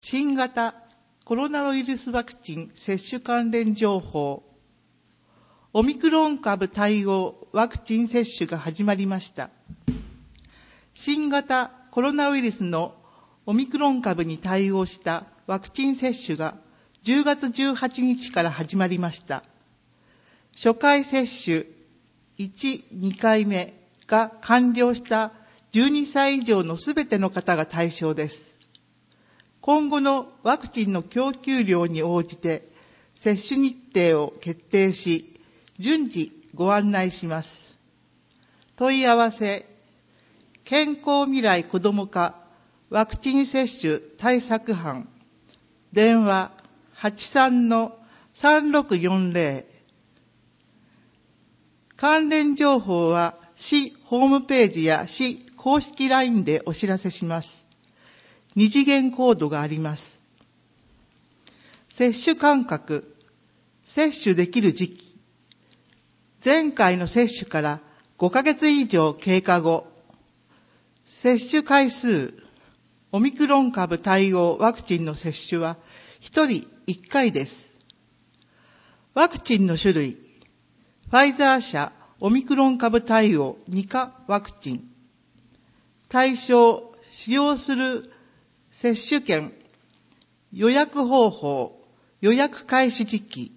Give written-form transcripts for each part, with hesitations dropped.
新型コロナウイルスワクチン接種関連情報。オミクロン株対応ワクチン接種が始まりました。新型コロナウイルスのオミクロン株に対応したワクチン接種が10月18日から始まりました。初回接種1、2回目が完了した12歳以上のすべての方が対象です。今後のワクチンの供給量に応じて接種日程を決定し、順次ご案内します。問い合わせ、健康未来子ども課ワクチン接種対策班、電話 83-3640。関連情報は市ホームページや市公式 LINE でお知らせします。2次元コードがあります。接種間隔、接種できる時期。前回の接種から5ヶ月以上経過後、接種回数、オミクロン株対応ワクチンの接種は1人1回です。ワクチンの種類、ファイザー社オミクロン株対応2価ワクチン。対象、使用する接種券、予約方法、予約開始時期。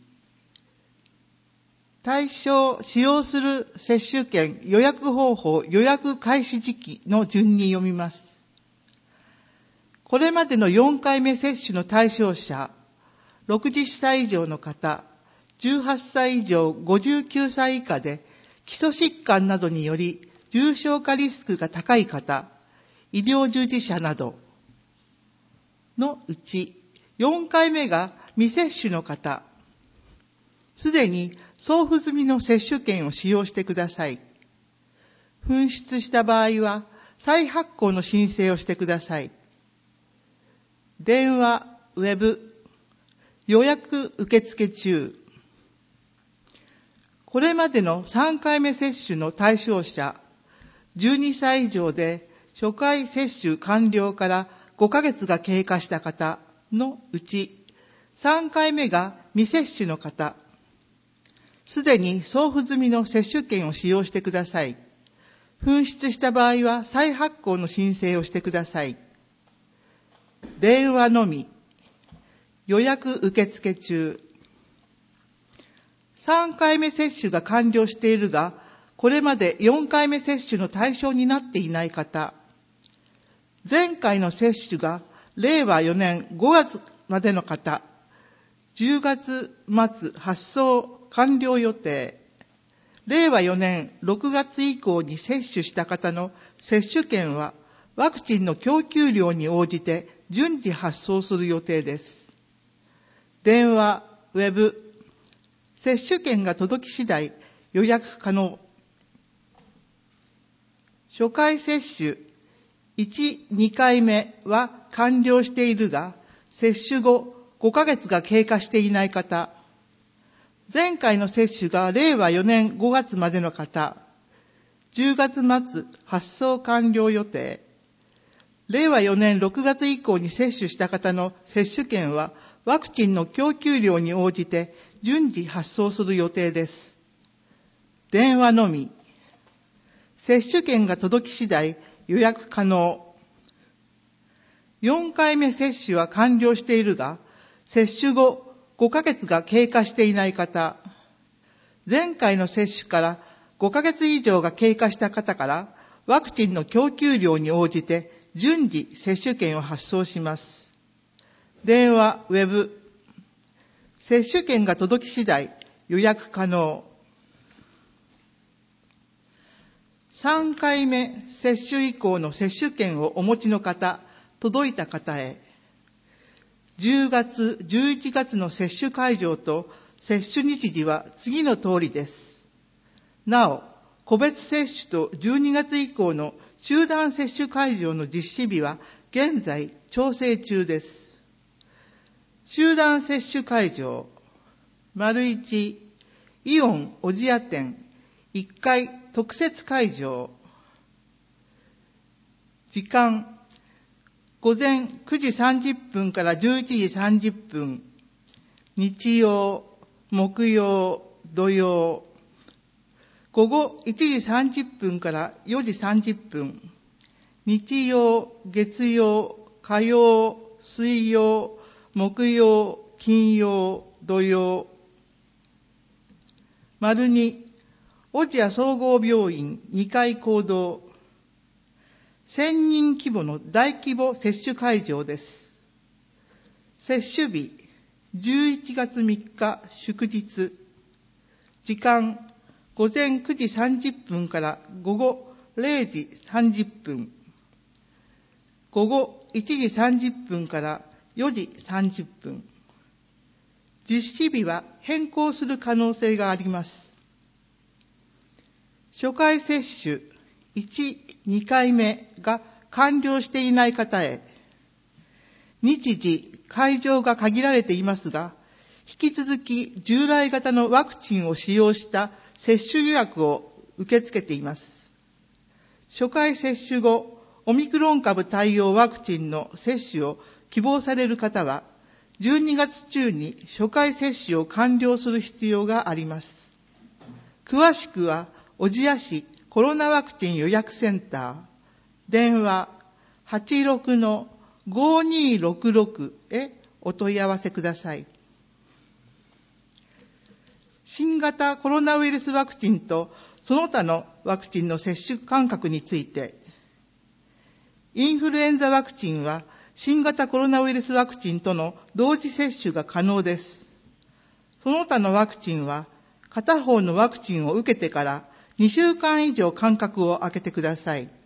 対象、使用する接種券、予約方法、予約開始時期の順に読みます。これまでの4回目接種の対象者、60歳以上の方、18歳以上59歳以下で、基礎疾患などにより重症化リスクが高い方、医療従事者などのうち、4回目が未接種の方、すでに送付済みの接種券を使用してください。紛失した場合は、再発行の申請をしてください。電話、ウェブ、予約受付中。これまでの3回目接種の対象者、12歳以上で初回接種完了から5ヶ月が経過した方のうち、3回目が未接種の方、すでに送付済みの接種券を使用してください。紛失した場合は再発行の申請をしてください。電話のみ、予約受付中。3回目接種が完了しているが、これまで4回目接種の対象になっていない方、前回の接種が令和4年5月までの方、10月末発送完了予定、令和4年6月以降に接種した方の接種券はワクチンの供給量に応じて順次発送する予定です。電話、ウェブ、接種券が届き次第予約可能。初回接種1、2回目は完了しているが、接種後5ヶ月が経過していない方、前回の接種が令和4年5月までの方、10月末発送完了予定、令和4年6月以降に接種した方の接種券はワクチンの供給量に応じて順次発送する予定です。電話のみ。接種券が届き次第予約可能。4回目接種は完了しているが、接種後5ヶ月が経過していない方、前回の接種から5ヶ月以上が経過した方からワクチンの供給量に応じて順次接種券を発送します。電話、ウェブ、接種券が届き次第予約可能。3回目接種以降の接種券をお持ちの方、届いた方へ、10月、11月の接種会場と接種日時は次の通りです。なお、個別接種と12月以降の集団接種会場の実施日は現在調整中です。集団接種会場、1、イオン小千谷店1階特設会場。時間、 午前9時30分から11時30分、日曜、木曜、土曜、午後1時30分から4時30分、日曜、月曜、火曜、水曜、木曜、金曜、土曜。丸2、小千谷総合病院2階講堂。1000人規模の大規模接種会場です。接種日、11月3日祝日。時間、午前9時30分から午後0時30分。午後1時30分から4時30分。実施日は変更する可能性があります。初回接種1、2回目が完了していない方へ、日時、会場が限られていますが、引き続き従来型のワクチンを使用した接種予約を受け付けています。初回接種後、オミクロン株対応ワクチンの接種を希望される方は、12月中に初回接種を完了する必要があります。詳しくは、小千谷市コロナワクチン予約センター、電話 86-5266 へお問い合わせください。新型コロナウイルスワクチンとその他のワクチンの接種間隔について、インフルエンザワクチンは新型コロナウイルスワクチンとの同時接種が可能です。その他のワクチンは片方のワクチンを受けてから2週間以上間隔を空けてください。